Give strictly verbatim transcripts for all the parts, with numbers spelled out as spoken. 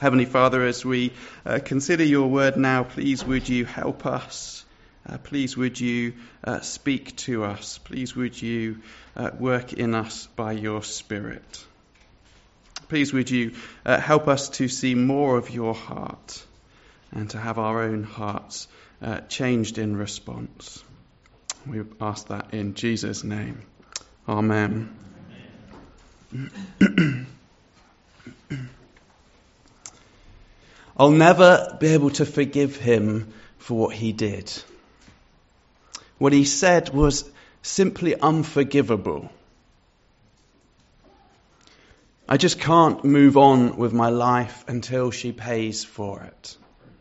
Heavenly Father, as we uh, consider your word now, please would you help us? Uh, please would you uh, speak to us? Please would you uh, work in us by your Spirit? Please would you uh, help us to see more of your heart and to have our own hearts uh, changed in response. We ask that in Jesus' name. Amen. Amen. I'll never be able to forgive him for what he did. What he said was simply unforgivable. I just can't move on with my life until she pays for it.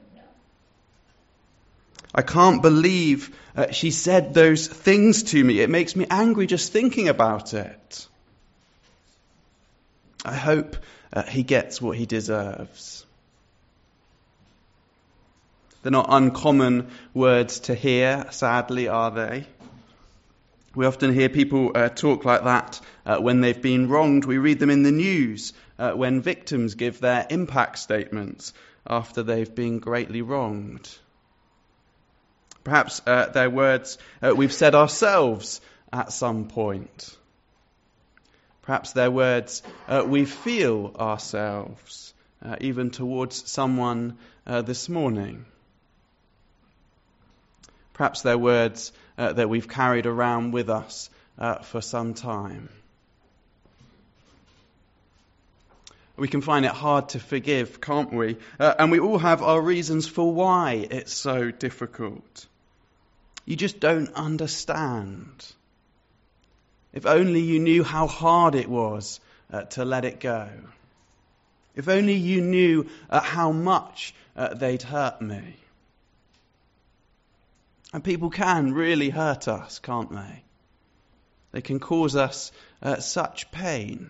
I can't believe uh, she said those things to me. It makes me angry just thinking about it. I hope uh, he gets what he deserves. They're not uncommon words to hear, sadly, are they? We often hear people uh, talk like that uh, when they've been wronged. We read them in the news uh, when victims give their impact statements after they've been greatly wronged. Perhaps uh, they're words uh, we've said ourselves at some point. Perhaps they're words uh, we feel ourselves, uh, even towards someone uh, this morning. Perhaps they're words uh, that we've carried around with us uh, for some time. We can find it hard to forgive, can't we? Uh, and we all have our reasons for why it's so difficult. You just don't understand. If only you knew how hard it was uh, to let it go. If only you knew uh, how much uh, they'd hurt me. And people can really hurt us, can't they? They can cause us uh, such pain.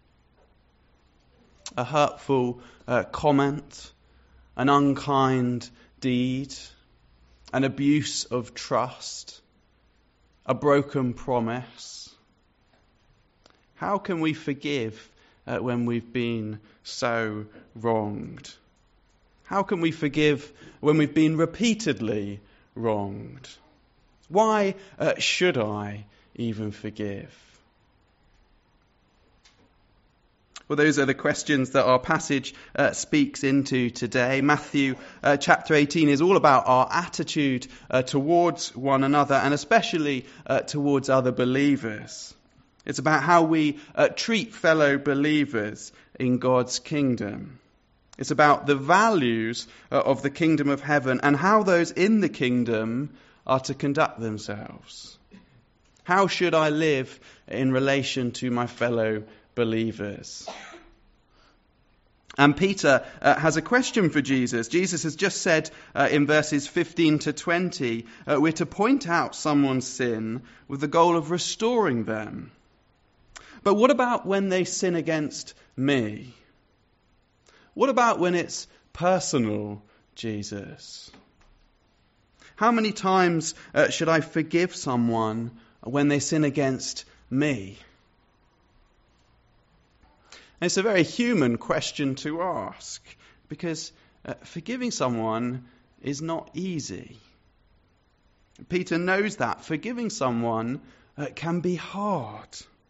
A hurtful uh, comment, an unkind deed, an abuse of trust, a broken promise. How can we forgive uh, when we've been so wronged? How can we forgive when we've been repeatedly wronged? Why uh, should I even forgive? Well, those are the questions that our passage uh, speaks into today. Matthew uh, chapter eighteen is all about our attitude uh, towards one another and especially uh, towards other believers. It's about how we uh, treat fellow believers in God's kingdom. It's about the values uh, of the kingdom of heaven and how those in the kingdom are to conduct themselves. How should I live in relation to my fellow believers? And Peter uh, has a question for Jesus. Jesus has just said uh, in verses fifteen to twenty, uh, we're to point out someone's sin with the goal of restoring them. But what about when they sin against me? What about when it's personal, Jesus? How many times uh, should I forgive someone when they sin against me? And it's a very human question to ask because uh, forgiving someone is not easy. Peter knows that. Forgiving someone uh, can be hard.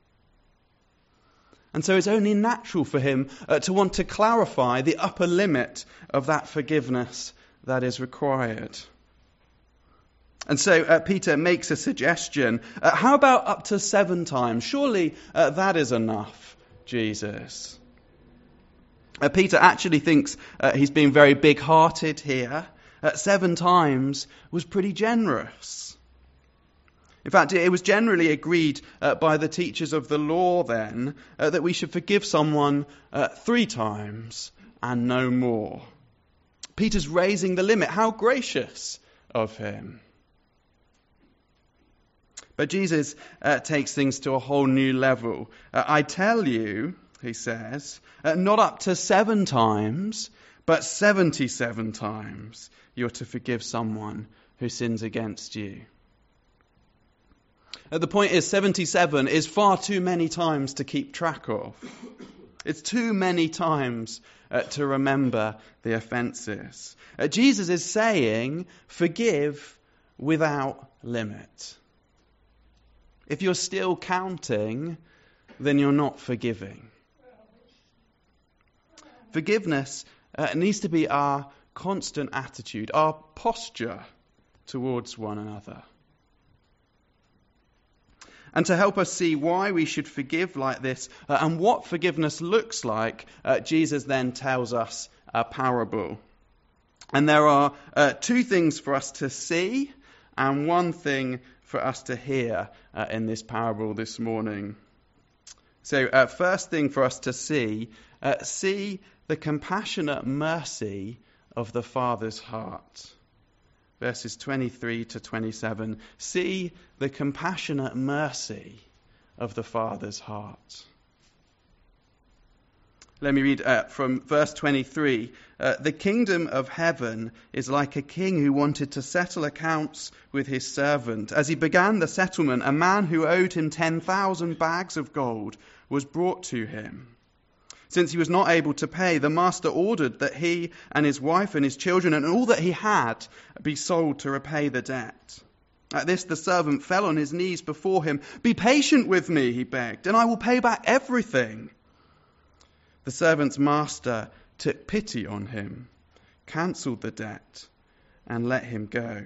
And so it's only natural for him uh, to want to clarify the upper limit of that forgiveness that is required. And so uh, Peter makes a suggestion. Uh, how about up to seven times? Surely uh, that is enough, Jesus. Uh, Peter actually thinks uh, he's being very big-hearted here. Uh, seven times was pretty generous. In fact, it was generally agreed uh, by the teachers of the law then uh, that we should forgive someone uh, three times and no more. Peter's raising the limit. How gracious of him. But Jesus uh, takes things to a whole new level. Uh, I tell you, he says, uh, not up to seven times, but seventy-seven times you're to forgive someone who sins against you. Uh, the point is, seventy-seven is far too many times to keep track of. It's too many times uh, to remember the offences. Uh, Jesus is saying, forgive without limit. If you're still counting, then you're not forgiving. Forgiveness uh, needs to be our constant attitude, our posture towards one another. And to help us see why we should forgive like this uh, and what forgiveness looks like, uh, Jesus then tells us a parable. And there are uh, two things for us to see and one thing for us to hear uh, in this parable this morning. So uh, first thing for us to see, uh, see the compassionate mercy of the Father's heart. Verses twenty-three to twenty-seven. See the compassionate mercy of the Father's heart. Let me read uh, from verse twenty-three. Uh, the kingdom of heaven is like a king who wanted to settle accounts with his servant. As he began the settlement, a man who owed him ten thousand bags of gold was brought to him. Since he was not able to pay, the master ordered that he and his wife and his children and all that he had be sold to repay the debt. At this, the servant fell on his knees before him. "Be patient with me," he begged, "and I will pay back everything." The servant's master took pity on him, cancelled the debt, and let him go.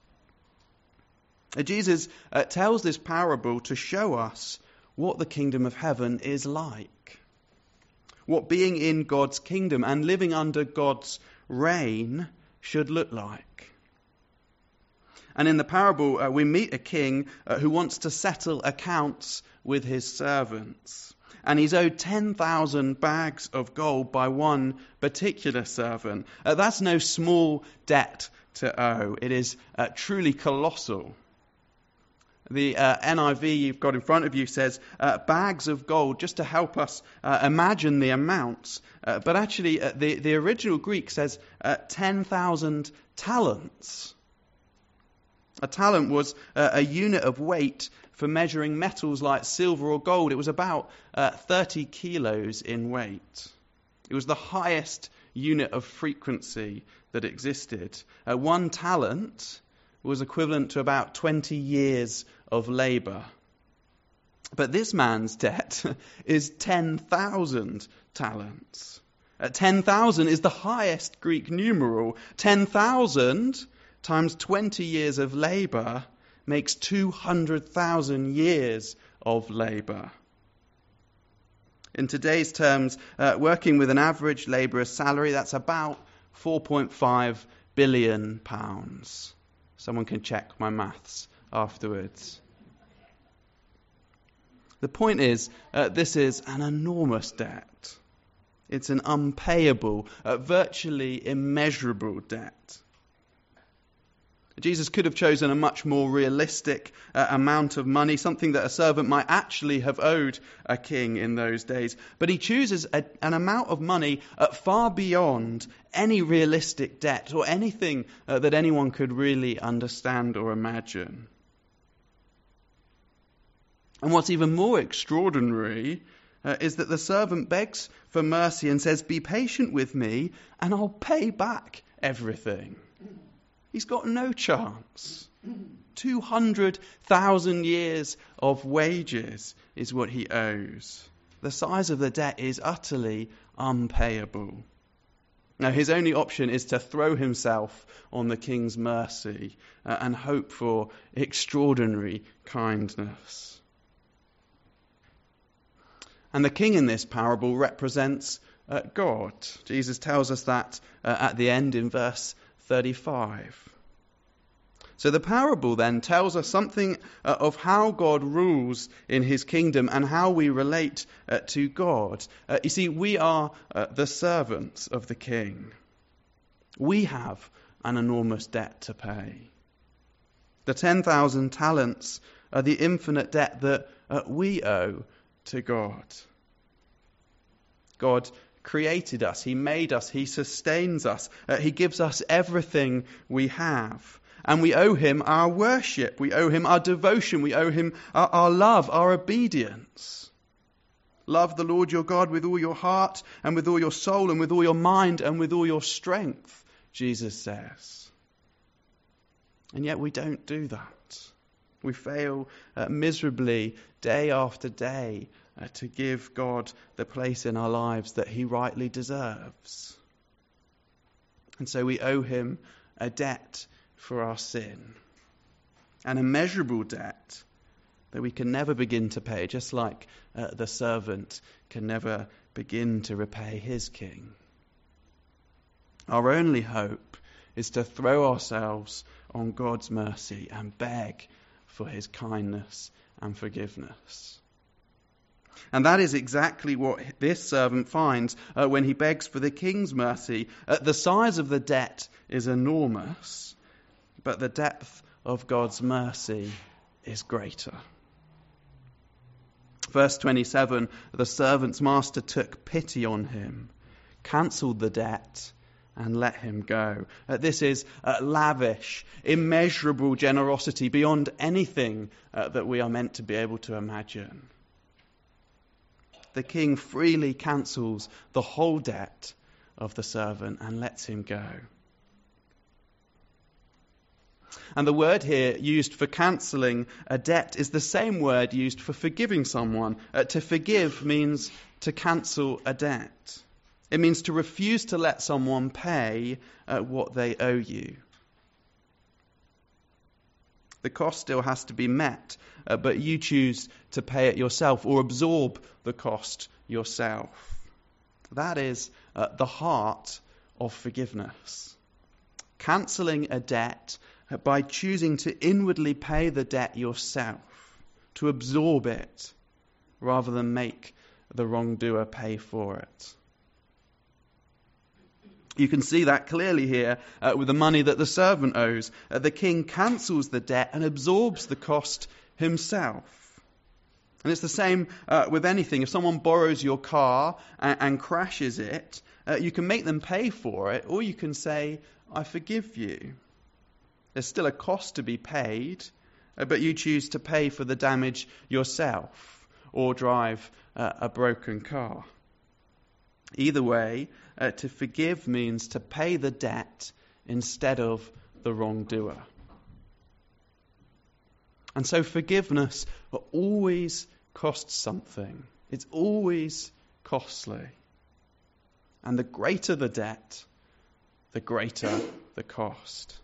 Jesus uh, tells this parable to show us what the kingdom of heaven is like. What being in God's kingdom and living under God's reign should look like. And in the parable, uh, we meet a king uh, who wants to settle accounts with his servants. And he's owed ten thousand bags of gold by one particular servant. Uh, that's no small debt to owe. It is uh, truly colossal. The uh, N I V you've got in front of you says uh, bags of gold, just to help us uh, imagine the amounts. Uh, but actually, uh, the, the original Greek says uh, ten thousand talents. A talent was uh, a unit of weight for measuring metals like silver or gold. It was about uh, thirty kilos in weight. It was the highest unit of frequency that existed. Uh, one talent was equivalent to about twenty years of labour. But this man's debt is ten thousand talents. Uh, ten thousand is the highest Greek numeral. ten thousand times twenty years of labour makes two hundred thousand years of labour. In today's terms, uh, working with an average labourer's salary, that's about four point five billion pounds. Someone can check my maths afterwards. The point is, uh, this is an enormous debt. It's an unpayable, uh, virtually immeasurable debt. Jesus could have chosen a much more realistic uh, amount of money, something that a servant might actually have owed a king in those days. But he chooses a, an amount of money uh, far beyond any realistic debt or anything uh, that anyone could really understand or imagine. And what's even more extraordinary uh, is that the servant begs for mercy and says, "Be patient with me and I'll pay back everything." He's got no chance. two hundred thousand years of wages is what he owes. The size of the debt is utterly unpayable. Now, his only option is to throw himself on the king's mercy uh, and hope for extraordinary kindness. And the king in this parable represents uh, God. Jesus tells us that uh, at the end in verse thirty-five. So the parable then tells us something uh, of how God rules in his kingdom and how we relate uh, to God. Uh, you see, we are uh, the servants of the king. We have an enormous debt to pay. The ten thousand talents are the infinite debt that uh, we owe to God. God created us, he made us, he sustains us, uh, he gives us everything we have. And we owe him our worship, we owe him our devotion, we owe him our, our love, our obedience. Love the Lord your God with all your heart and with all your soul and with all your mind and with all your strength, Jesus says. And yet we don't do that. We fail uh, miserably day after day uh, to give God the place in our lives that he rightly deserves. And so we owe him a debt for our sin, an immeasurable debt that we can never begin to pay, just like uh, the servant can never begin to repay his king. Our only hope is to throw ourselves on God's mercy and beg for his kindness and forgiveness. And that is exactly what this servant finds uh, when he begs for the king's mercy. Uh, the size of the debt is enormous, but the depth of God's mercy is greater. Verse twenty-seven, the servant's master took pity on him, cancelled the debt, and let him go. Uh, this is uh, lavish, immeasurable generosity beyond anything uh, that we are meant to be able to imagine. The king freely cancels the whole debt of the servant and lets him go. And the word here used for cancelling a debt is the same word used for forgiving someone. Uh, to forgive means to cancel a debt. It means to refuse to let someone pay uh, what they owe you. The cost still has to be met, uh, but you choose to pay it yourself or absorb the cost yourself. That is uh, the heart of forgiveness. Cancelling a debt uh, by choosing to inwardly pay the debt yourself, to absorb it, rather than make the wrongdoer pay for it. You can see that clearly here uh, with the money that the servant owes. Uh, the king cancels the debt and absorbs the cost himself. And it's the same uh, with anything. If someone borrows your car and, and crashes it, uh, you can make them pay for it, or you can say, I forgive you. There's still a cost to be paid, uh, but you choose to pay for the damage yourself or drive uh, a broken car. Either way, uh, to forgive means to pay the debt instead of the wrongdoer. And so forgiveness always costs something. It's always costly. And the greater the debt, the greater the cost.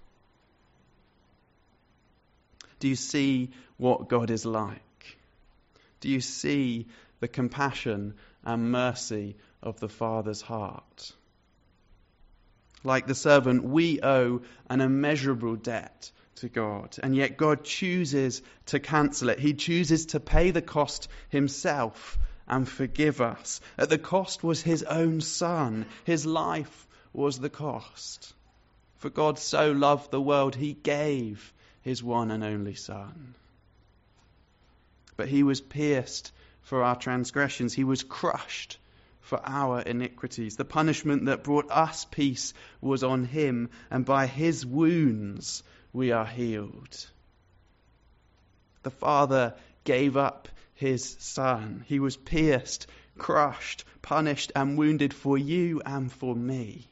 Do you see what God is like? Do you see the compassion and mercy of the Father's heart? Like the servant, we owe an immeasurable debt to God, and yet God chooses to cancel it. He chooses to pay the cost himself and forgive us. The cost was his own Son. His life was the cost. For God so loved the world, he gave his one and only Son. But he was pierced for our transgressions. He was crushed for our iniquities. The punishment that brought us peace was on him, and by his wounds we are healed. The Father gave up his Son. He was pierced, crushed, punished, and wounded for you and for me.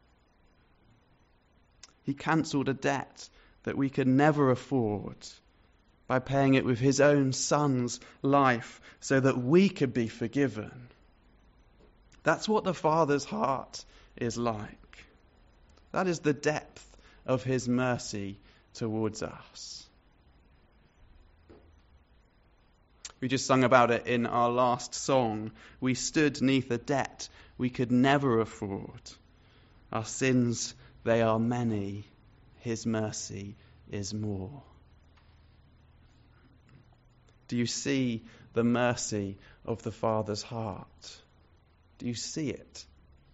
He cancelled a debt that we could never afford by paying it with his own Son's life so that we could be forgiven. That's what the Father's heart is like. That is the depth of his mercy towards us. We just sung about it in our last song. We stood neath a debt we could never afford. Our sins, they are many. His mercy is more. Do you see the mercy of the Father's heart? Do you see it?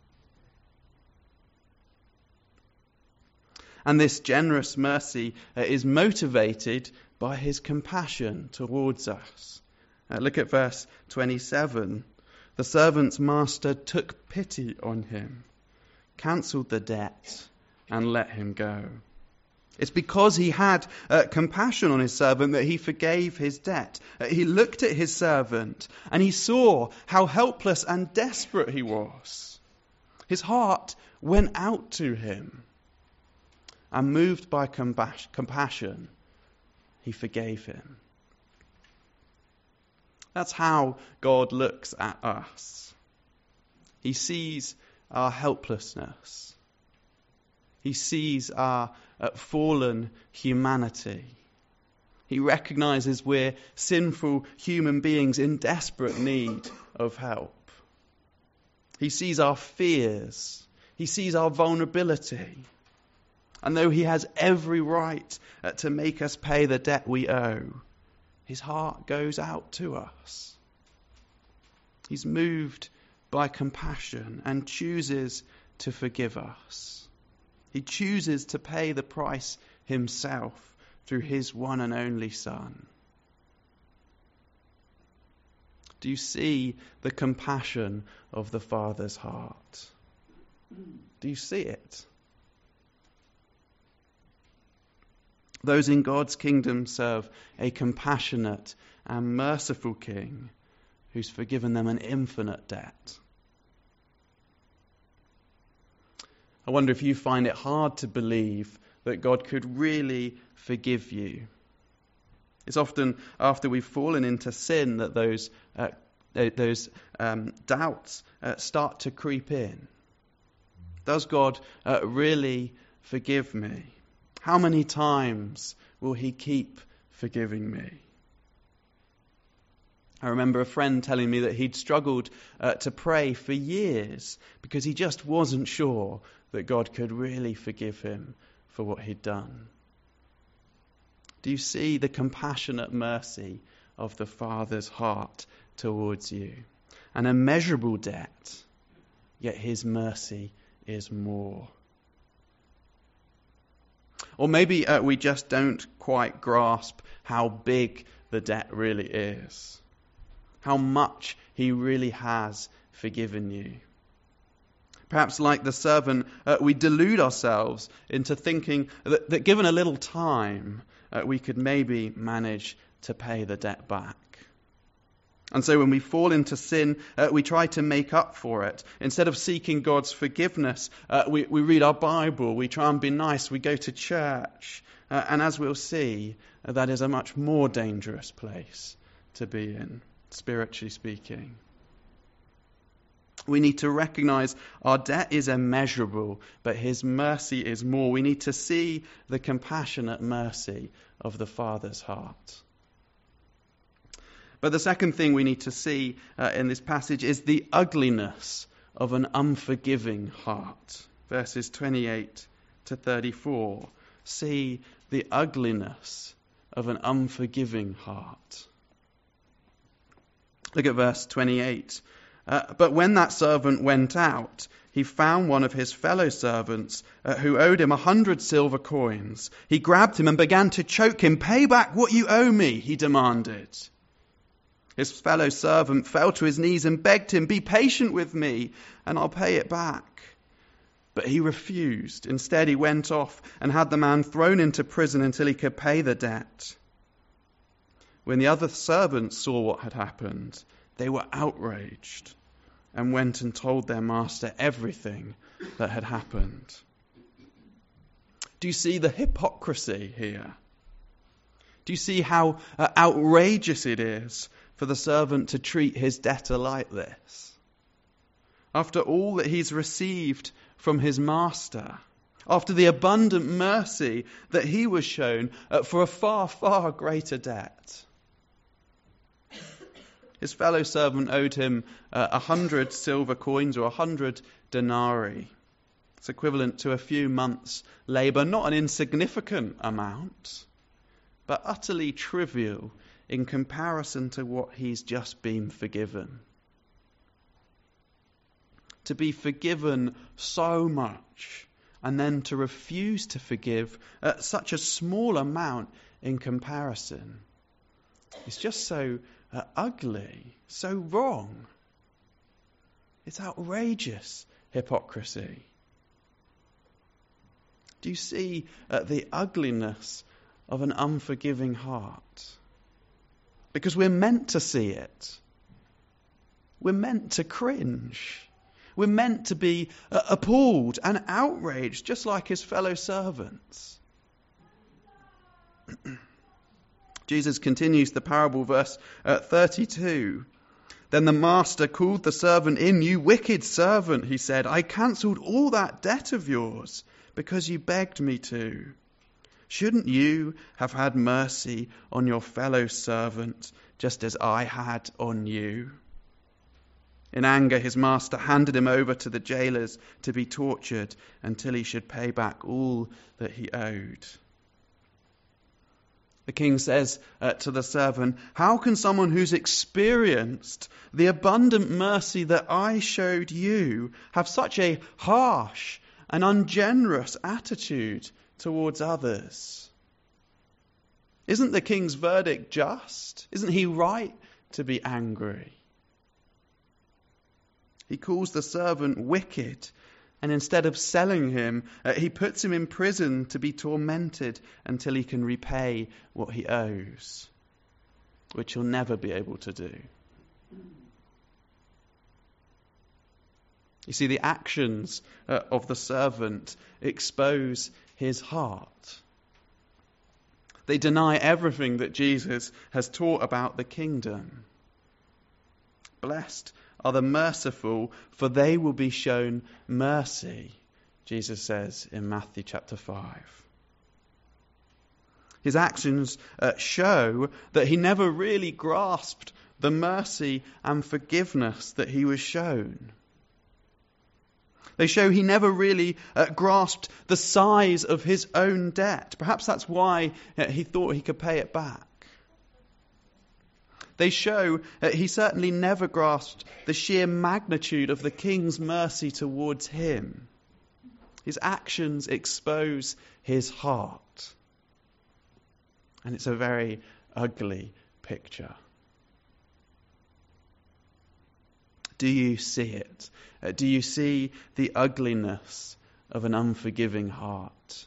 And this generous mercy uh, is motivated by his compassion towards us. Uh, look at verse twenty-seven. The servant's master took pity on him, cancelled the debt, and let him go. It's because he had uh, compassion on his servant that he forgave his debt. Uh, he looked at his servant and he saw how helpless and desperate he was. His heart went out to him. And moved by compas- compassion, he forgave him. That's how God looks at us. He sees our helplessness. He sees our uh, fallen humanity. He recognizes we're sinful human beings in desperate need of help. He sees our fears. He sees our vulnerability. And though he has every right uh, to make us pay the debt we owe, his heart goes out to us. He's moved by compassion and chooses to forgive us. He chooses to pay the price himself through his one and only Son. Do you see the compassion of the Father's heart? Do you see it? Those in God's kingdom serve a compassionate and merciful King who's forgiven them an infinite debt. I wonder if you find it hard to believe that God could really forgive you. It's often after we've fallen into sin that those uh, those um, doubts uh, start to creep in. Does God uh, really forgive me? How many times will he keep forgiving me? I remember a friend telling me that he'd struggled uh, to pray for years because he just wasn't sure that God could really forgive him for what he'd done. Do you see the compassionate mercy of the Father's heart towards you? An immeasurable debt, yet his mercy is more. Or maybe uh, we just don't quite grasp how big the debt really is. How much he really has forgiven you. Perhaps like the servant, uh, we delude ourselves into thinking that, that given a little time, uh, we could maybe manage to pay the debt back. And so when we fall into sin, uh, we try to make up for it. Instead of seeking God's forgiveness, uh, we, we read our Bible, we try and be nice, we go to church. Uh, and as we'll see, uh, that is a much more dangerous place to be in, spiritually speaking. We need to recognize our debt is immeasurable, but his mercy is more. We need to see the compassionate mercy of the Father's heart. But the second thing we need to see uh, in this passage is the ugliness of an unforgiving heart. Verses twenty-eight to thirty-four. See the ugliness of an unforgiving heart. Look at verse twenty-eight. Uh, but when that servant went out, he found one of his fellow servants uh, who owed him a hundred silver coins. He grabbed him and began to choke him. "Pay back what you owe me," he demanded. His fellow servant fell to his knees and begged him, "Be patient with me, and I'll pay it back." But he refused. Instead, he went off and had the man thrown into prison until he could pay the debt. When the other servants saw what had happened, they were outraged and went and told their master everything that had happened. Do you see the hypocrisy here? Do you see how uh, outrageous it is for the servant to treat his debtor like this? After all that he's received from his master, after the abundant mercy that he was shown uh, for a far, far greater debt. His fellow servant owed him uh, a hundred silver coins or a hundred denarii. It's equivalent to a few months' labour, not an insignificant amount, but utterly trivial in comparison to what he's just been forgiven. To be forgiven so much and then to refuse to forgive uh, such a small amount in comparison. It's just so uh, ugly, so wrong. It's outrageous hypocrisy. Do you see uh, the ugliness of an unforgiving heart? Because we're meant to see it. We're meant to cringe. We're meant to be uh, appalled and outraged, just like his fellow servants. Jesus continues the parable, verse uh, thirty-two. Then the master called the servant in. "You wicked servant," he said, "I cancelled all that debt of yours because you begged me to. Shouldn't you have had mercy on your fellow servant just as I had on you?" In anger, his master handed him over to the jailers to be tortured until he should pay back all that he owed. The king says uh, to the servant, "How can someone who's experienced the abundant mercy that I showed you have such a harsh and ungenerous attitude towards others?" Isn't the king's verdict just? Isn't he right to be angry? He calls the servant wicked, and instead of selling him, uh, he puts him in prison to be tormented until he can repay what he owes, which he'll never be able to do. You see, the actions uh, of the servant expose his heart. They deny everything that Jesus has taught about the kingdom. Blessed are the merciful, for they will be shown mercy, Jesus says in Matthew chapter five. His actions uh, show that he never really grasped the mercy and forgiveness that he was shown. They show he never really uh, grasped the size of his own debt. Perhaps that's why uh, he thought he could pay it back. They show that he certainly never grasped the sheer magnitude of the king's mercy towards him. His actions expose his heart. And it's a very ugly picture. Do you see it? Uh, do you see the ugliness of an unforgiving heart?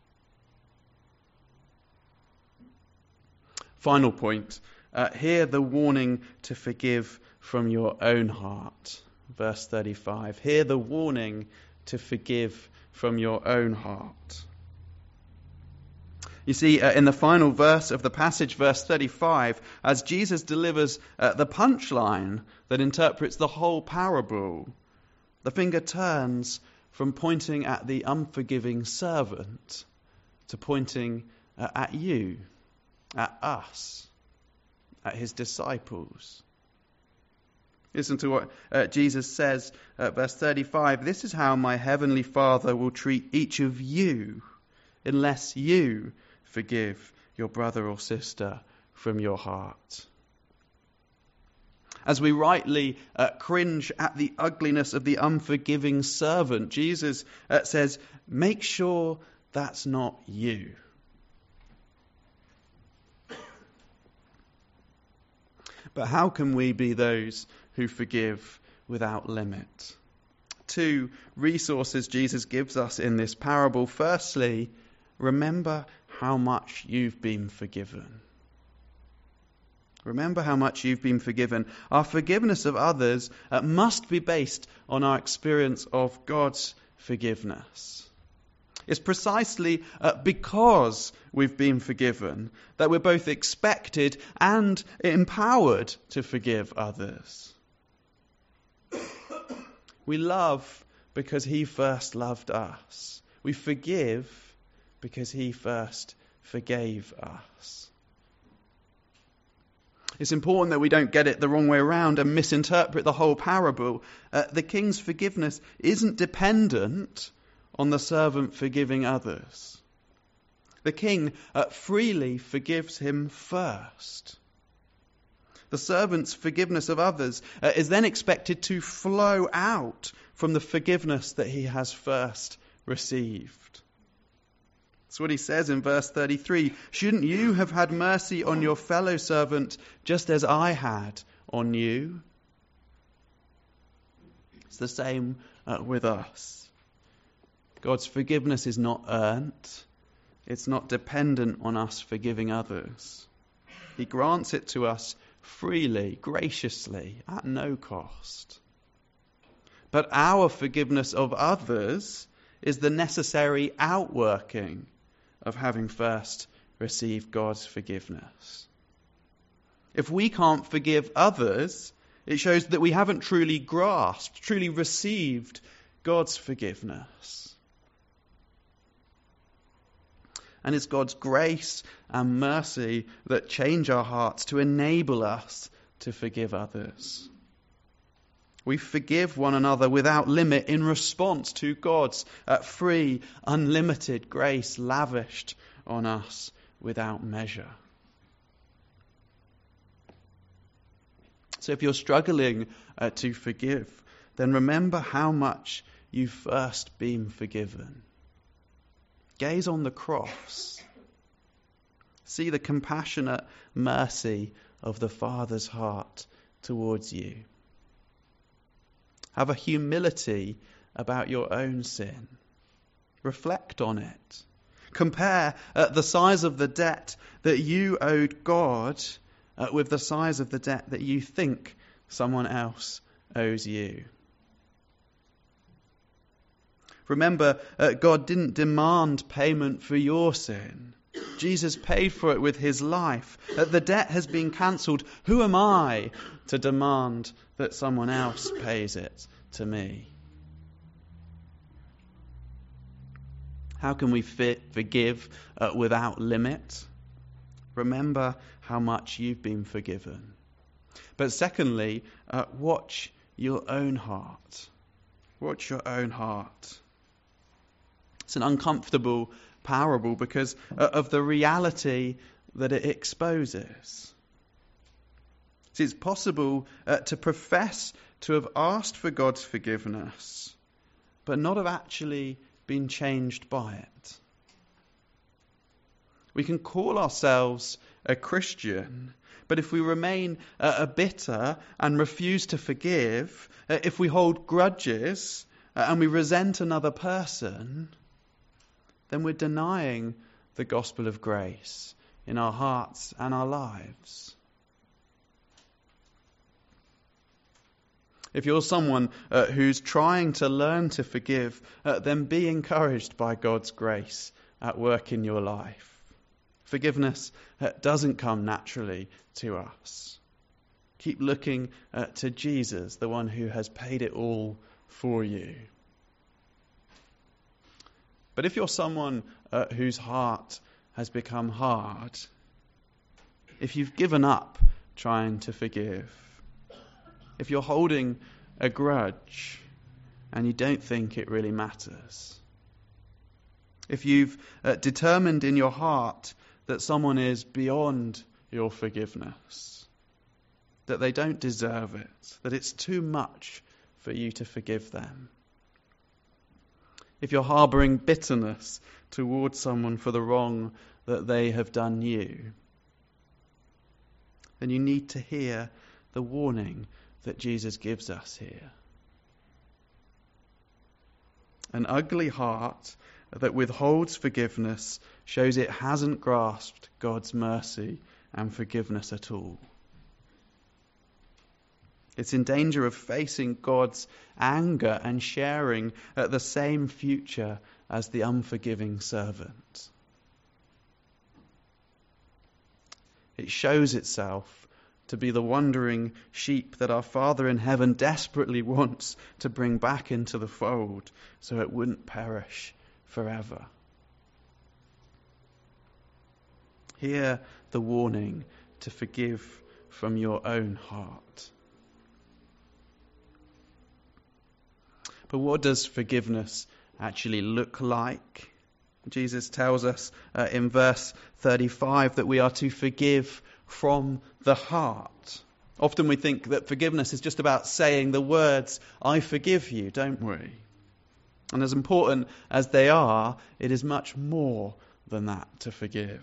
Final point. Uh, hear the warning to forgive from your own heart. Verse thirty-five. Hear the warning to forgive from your own heart. You see, uh, in the final verse of the passage, verse thirty-five, as Jesus delivers uh, the punchline that interprets the whole parable, the finger turns from pointing at the unforgiving servant to pointing uh, at you, at us, at his disciples. Listen to what uh, Jesus says, uh, verse thirty-five. "This is how my heavenly Father will treat each of you unless you forgive your brother or sister from your heart." As we rightly uh, cringe at the ugliness of the unforgiving servant, Jesus uh, says, make sure that's not you. But how can we be those who forgive without limit? Two resources Jesus gives us in this parable. Firstly, remember how much you've been forgiven. Remember how much you've been forgiven. Our forgiveness of others uh, must be based on our experience of God's forgiveness. It's precisely uh, because we've been forgiven that we're both expected and empowered to forgive others. We love because he first loved us. We forgive because he first forgave us. It's important that we don't get it the wrong way around and misinterpret the whole parable. Uh, the king's forgiveness isn't dependent on the servant forgiving others. The king uh, freely forgives him first. The servant's forgiveness of others uh, is then expected to flow out from the forgiveness that he has first received. That's what he says in verse thirty-three. Shouldn't you have had mercy on your fellow servant just as I had on you? It's the same uh, with us. God's forgiveness is not earned. It's not dependent on us forgiving others. He grants it to us freely, graciously, at no cost. But our forgiveness of others is the necessary outworking of having first received God's forgiveness. If we can't forgive others, it shows that we haven't truly grasped, truly received God's forgiveness. And it's God's grace and mercy that change our hearts to enable us to forgive others. We forgive one another without limit in response to God's uh, free, unlimited grace lavished on us without measure. So if you're struggling uh, to forgive, then remember how much you've first been forgiven. Gaze on the cross. See the compassionate mercy of the Father's heart towards you. Have a humility about your own sin. Reflect on it. Compare uh, the size of the debt that you owed God uh, with the size of the debt that you think someone else owes you. Remember, uh, God didn't demand payment for your sin. Jesus paid for it with his life. Uh, the debt has been cancelled. Who am I to demand that someone else pays it to me? How can we fit, forgive uh, without limit? Remember how much you've been forgiven. But secondly, uh, watch your own heart. Watch your own heart. It's an uncomfortable parable because uh, of the reality that it exposes. See, it's possible uh, to profess to have asked for God's forgiveness, but not have actually been changed by it. We can call ourselves a Christian, but if we remain uh, bitter and refuse to forgive, uh, if we hold grudges uh, and we resent another person, then we're denying the gospel of grace in our hearts and our lives. If you're someone uh, who's trying to learn to forgive, uh, then be encouraged by God's grace at work in your life. Forgiveness uh, doesn't come naturally to us. Keep looking uh, to Jesus, the one who has paid it all for you. But if you're someone uh, whose heart has become hard, if you've given up trying to forgive, if you're holding a grudge and you don't think it really matters, if you've uh, determined in your heart that someone is beyond your forgiveness, that they don't deserve it, that it's too much for you to forgive them, if you're harbouring bitterness towards someone for the wrong that they have done you, then you need to hear the warning that Jesus gives us here. An ugly heart that withholds forgiveness shows it hasn't grasped God's mercy and forgiveness at all. It's in danger of facing God's anger and sharing at the same future as the unforgiving servant. It shows itself to be the wandering sheep that our Father in heaven desperately wants to bring back into the fold so it wouldn't perish forever. Hear the warning to forgive from your own heart. But what does forgiveness actually look like? Jesus tells us uh, in verse thirty-five that we are to forgive from the heart. Often we think that forgiveness is just about saying the words, "I forgive you," don't we? And as important as they are, it is much more than that to forgive.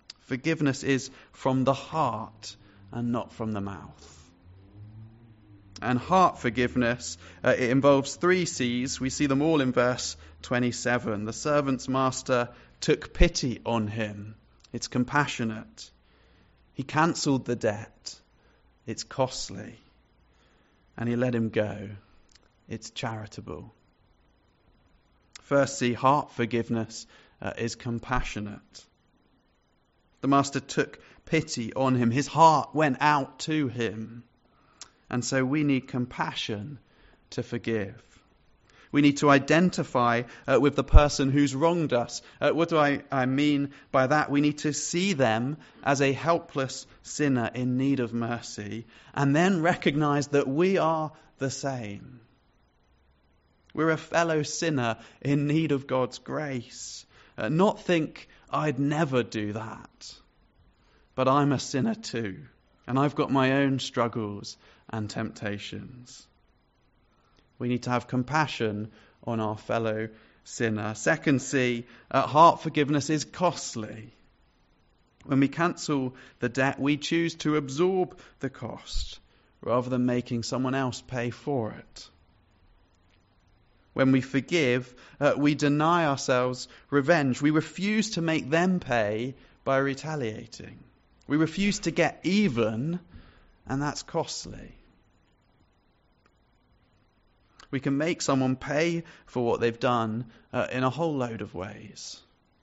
Forgiveness is from the heart and not from the mouth. And heart forgiveness, uh, it involves three C's. We see them all in verse twenty-seven. The servant's master took pity on him. It's compassionate. He cancelled the debt. It's costly. And he let him go. It's charitable. First C, heart forgiveness uh, is compassionate. The master took pity on him. His heart went out to him. And so we need compassion to forgive. We need to identify uh, with the person who's wronged us. Uh, what do I, I mean by that? We need to see them as a helpless sinner in need of mercy, and then recognize that we are the same. We're a fellow sinner in need of God's grace. Uh, not think, I'd never do that. But I'm a sinner too, and I've got my own struggles and temptations. We need to have compassion on our fellow sinner. Second C, uh, heart forgiveness is costly. When we cancel the debt, we choose to absorb the cost rather than making someone else pay for it. When we forgive, uh, we deny ourselves revenge. We refuse to make them pay by retaliating. We refuse to get even, and that's costly. We can make someone pay for what they've done uh, in a whole load of ways.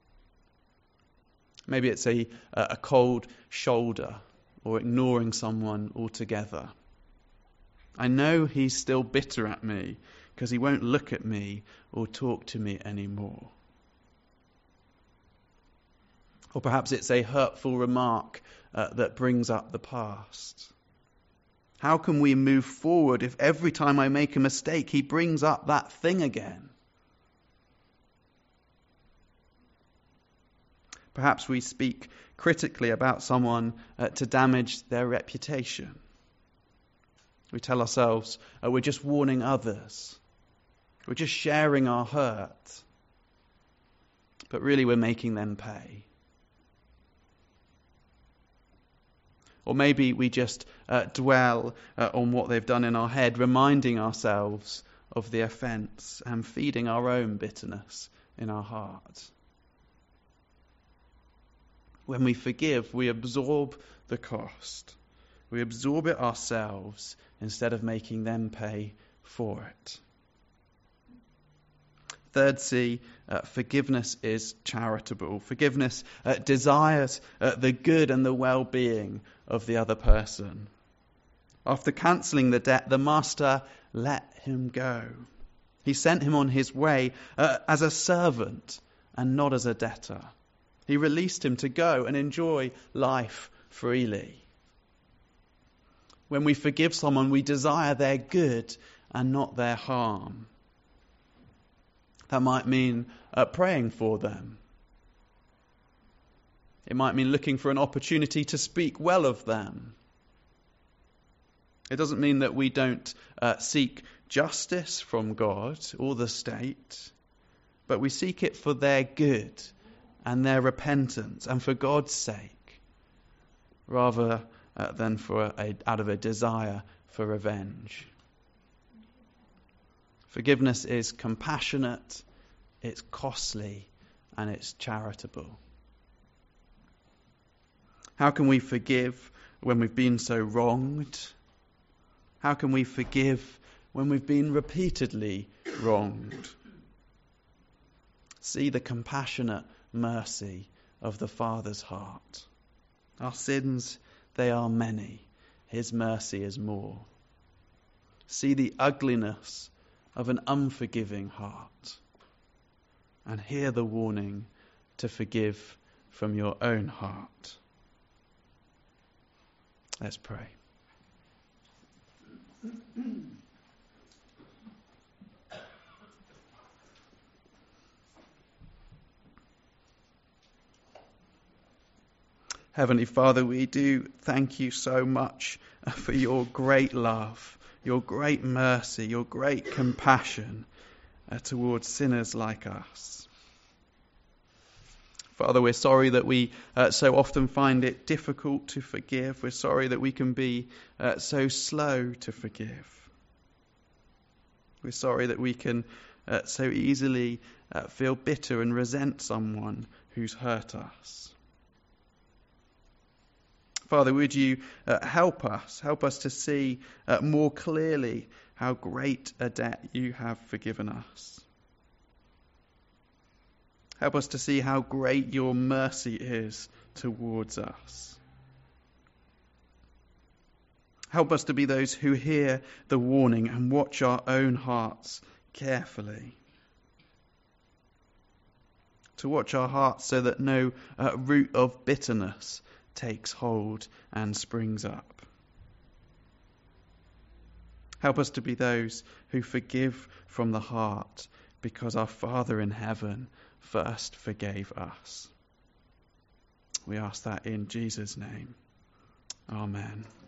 Maybe it's a, a cold shoulder or ignoring someone altogether. I know he's still bitter at me because he won't look at me or talk to me anymore. Or perhaps it's a hurtful remark uh, that brings up the past. How can we move forward if every time I make a mistake, he brings up that thing again? Perhaps we speak critically about someone uh, to damage their reputation. We tell ourselves, uh, we're just warning others. We're just sharing our hurt. But really we're making them pay. Or maybe we just uh, dwell uh, on what they've done in our head, reminding ourselves of the offence and feeding our own bitterness in our heart. When we forgive, we absorb the cost. We absorb it ourselves instead of making them pay for it. Third C, uh, forgiveness is charitable. Forgiveness uh, desires uh, the good and the well-being of the other person. After cancelling the debt, the master let him go. He sent him on his way uh, as a servant and not as a debtor. He released him to go and enjoy life freely. When we forgive someone, we desire their good and not their harm. That might mean uh, praying for them. It might mean looking for an opportunity to speak well of them. It doesn't mean that we don't uh, seek justice from God or the state, but we seek it for their good and their repentance and for God's sake, rather uh, than for a, out of a desire for revenge. Forgiveness is compassionate, it's costly, and it's charitable. How can we forgive when we've been so wronged? How can we forgive when we've been repeatedly wronged? See the compassionate mercy of the Father's heart. Our sins, they are many. His mercy is more. See the ugliness of an unforgiving heart, and hear the warning to forgive from your own heart. Let's pray. Heavenly Father, we do thank you so much for your great love, your great mercy, your great compassion uh, towards sinners like us. Father, we're sorry that we uh, so often find it difficult to forgive. We're sorry that we can be uh, so slow to forgive. We're sorry that we can uh, so easily uh, feel bitter and resent someone who's hurt us. Father, would you uh, help us, help us to see uh, more clearly how great a debt you have forgiven us. Help us to see how great your mercy is towards us. Help us to be those who hear the warning and watch our own hearts carefully. To watch our hearts so that no uh, root of bitterness takes hold and springs up. Help us to be those who forgive from the heart because our Father in heaven first forgave us. We ask that in Jesus' name. Amen.